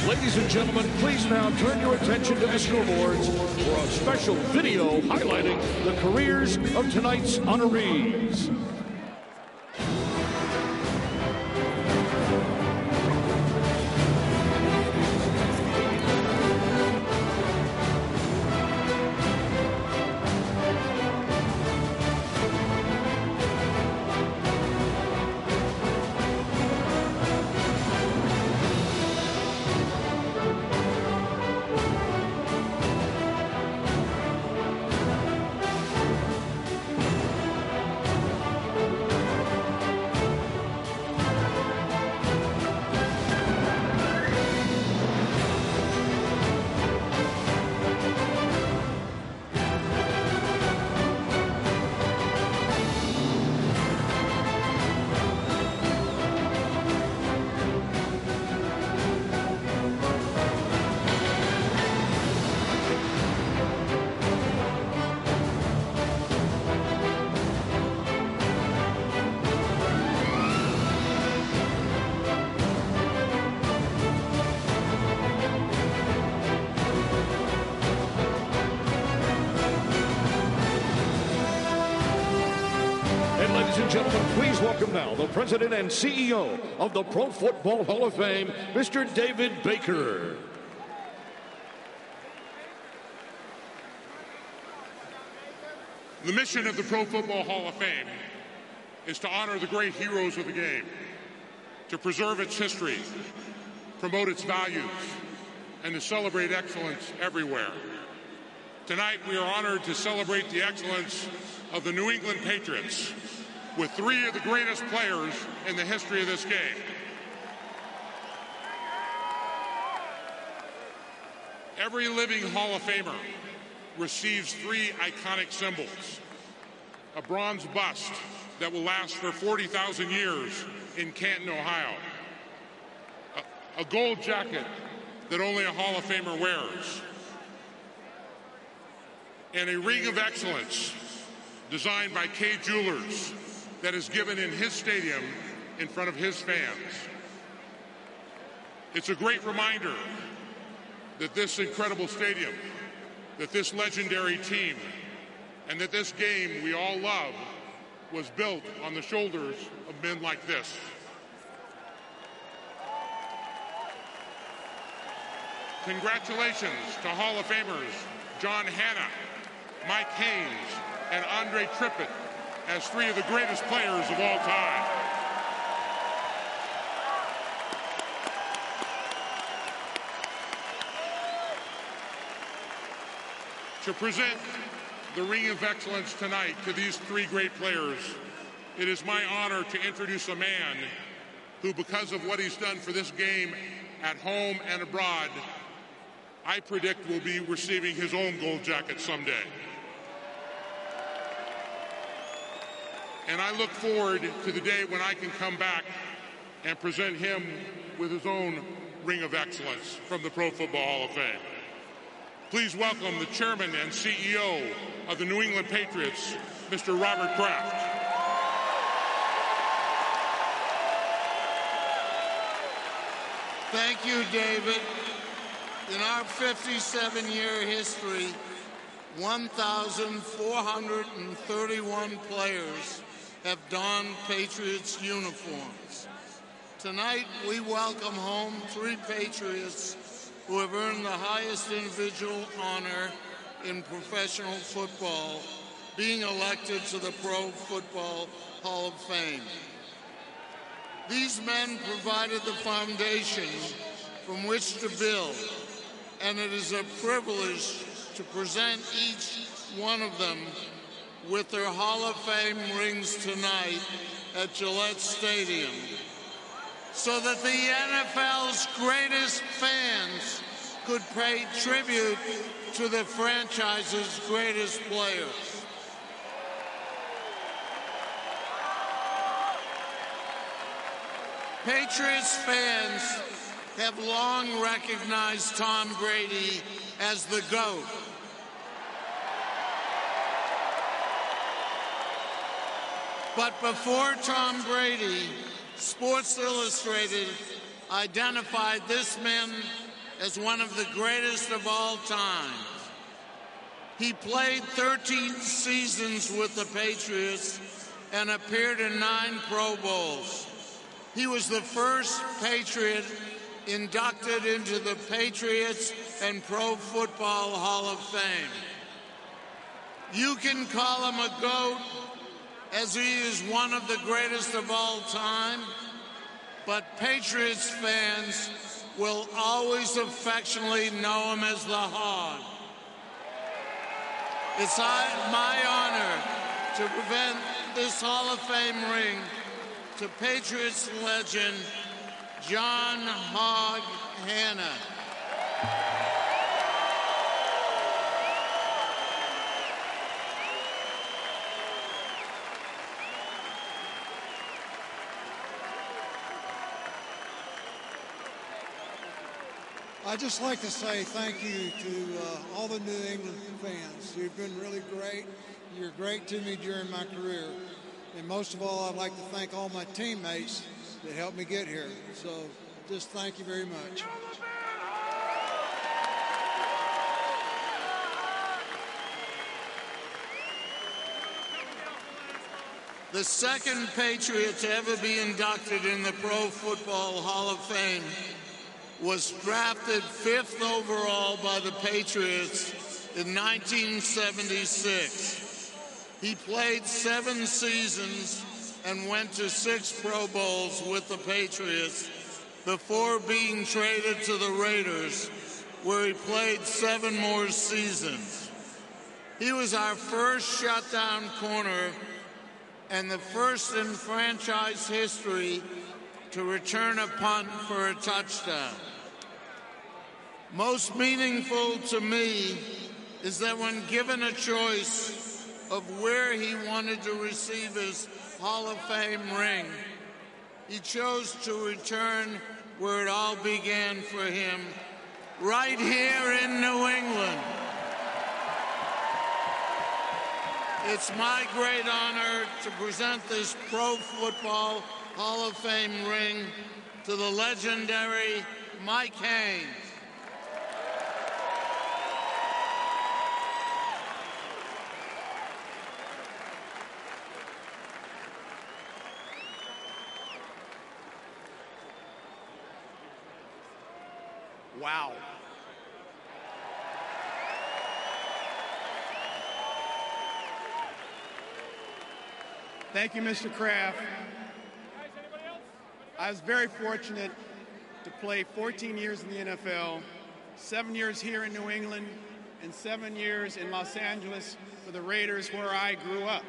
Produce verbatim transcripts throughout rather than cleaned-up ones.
Ladies and gentlemen, please now turn your attention to the scoreboards for a special video highlighting the careers of tonight's honorees. Ladies and gentlemen, please welcome now the President and C E O of the Pro Football Hall of Fame, Mister David Baker. The mission of the Pro Football Hall of Fame is to honor the great heroes of the game, to preserve its history, promote its values, and to celebrate excellence everywhere. Tonight, we are honored to celebrate the excellence of the New England Patriots with three of the greatest players in the history of this game. Every living Hall of Famer receives three iconic symbols: a bronze bust that will last for forty thousand years in Canton, Ohio, a, a gold jacket that only a Hall of Famer wears, and a ring of excellence designed by Kay Jewelers that is given in his stadium in front of his fans. It's a great reminder that this incredible stadium, that this legendary team, and that this game we all love was built on the shoulders of men like this. Congratulations to Hall of Famers John Hannah, Mike Haynes, and Andre Trippett as three of the greatest players of all time. To present the Ring of Excellence tonight to these three great players, it is my honor to introduce a man who, because of what he's done for this game at home and abroad, I predict will be receiving his own gold jacket someday. And I look forward to the day when I can come back and present him with his own Ring of Excellence from the Pro Football Hall of Fame. Please welcome the Chairman and C E O of the New England Patriots, Mister Robert Kraft. Thank you, David. In our fifty-seven year history, one thousand four hundred thirty-one players have donned Patriots uniforms. Tonight, we welcome home three Patriots who have earned the highest individual honor in professional football, being elected to the Pro Football Hall of Fame. These men provided the foundation from which to build, and it is a privilege to present each one of them with their Hall of Fame rings tonight at Gillette Stadium, so that the N F L's greatest fans could pay tribute to the franchise's greatest players. Patriots fans have long recognized Tom Brady as the GOAT. But before Tom Brady, Sports Illustrated identified this man as one of the greatest of all time. He played thirteen seasons with the Patriots and appeared in nine Pro Bowls. He was the first Patriot inducted into the Patriots and Pro Football Hall of Fame. You can call him a GOAT, as he is one of the greatest of all time, but Patriots fans will always affectionately know him as the Hog. It's my honor to present this Hall of Fame ring to Patriots legend John Hog Hannah. I'd just like to say thank you to uh, all the New England fans. You've been really great. You're great to me during my career. And most of all, I'd like to thank all my teammates that helped me get here. So just thank you very much. The second Patriot to ever be inducted in the Pro Football Hall of Fame was drafted fifth overall by the Patriots in nineteen seventy-six. He played seven seasons and went to six Pro Bowls with the Patriots before being traded to the Raiders, where he played seven more seasons. He was our first shutdown corner and the first in franchise history to return a punt for a touchdown. Most meaningful to me is that when given a choice of where he wanted to receive his Hall of Fame ring, he chose to return where it all began for him, right here in New England. It's my great honor to present this Pro Football Hall of Fame ring to the legendary Mike Haynes. Wow. Thank you, Mister Kraft. I was very fortunate to play fourteen years in the N F L, seven years here in New England, and seven years in Los Angeles for the Raiders, where I grew up.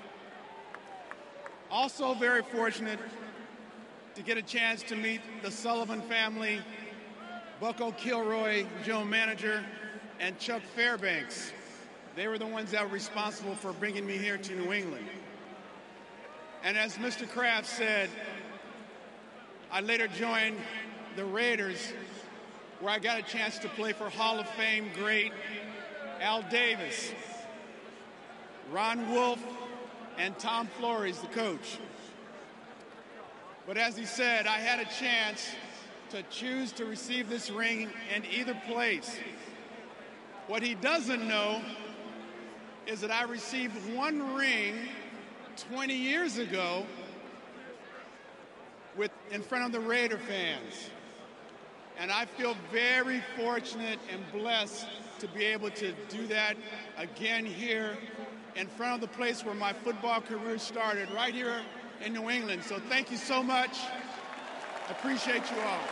Also very fortunate to get a chance to meet the Sullivan family, Bucko Kilroy, Joe Manager, and Chuck Fairbanks. They were the ones that were responsible for bringing me here to New England. And as Mister Kraft said, I later joined the Raiders, where I got a chance to play for Hall of Fame great Al Davis, Ron Wolf, and Tom Flores, the coach. But as he said, I had a chance to choose to receive this ring in either place. What he doesn't know is that I received one ring twenty years ago with in front of the Raider fans. And I feel very fortunate and blessed to be able to do that again here in front of the place where my football career started, right here in New England. So thank you so much. I appreciate you all.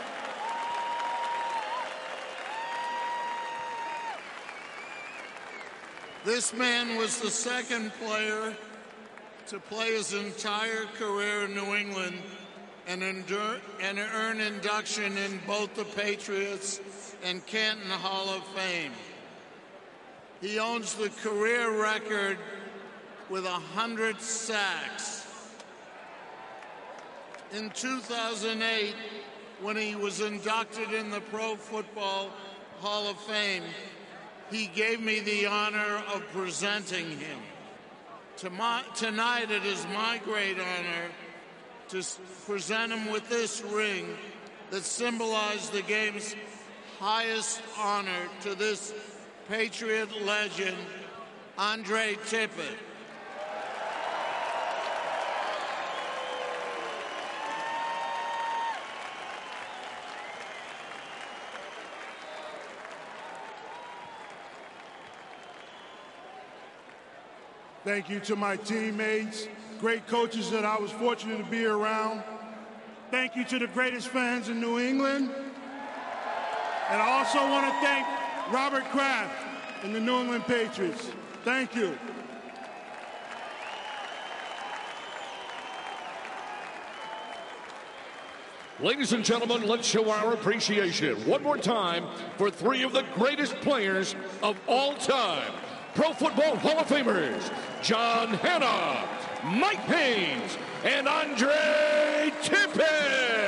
This man was the second player to play his entire career in New England and, endure, and earn induction in both the Patriots and Canton Hall of Fame. He owns the career record with one hundred sacks. In two thousand eight, when he was inducted in the Pro Football Hall of Fame, he gave me the honor of presenting him. Tonight, it is my great honor to present him with this ring that symbolized the game's highest honor to this Patriot legend, Andre Tippett. Thank you to my teammates, great coaches that I was fortunate to be around. Thank you to the greatest fans in New England. And I also want to thank Robert Kraft and the New England Patriots. Thank you. Ladies and gentlemen, let's show our appreciation one more time for three of the greatest players of all time. Pro Football Hall of Famers, John Hannah, Mike Haynes, and Andre Tippett.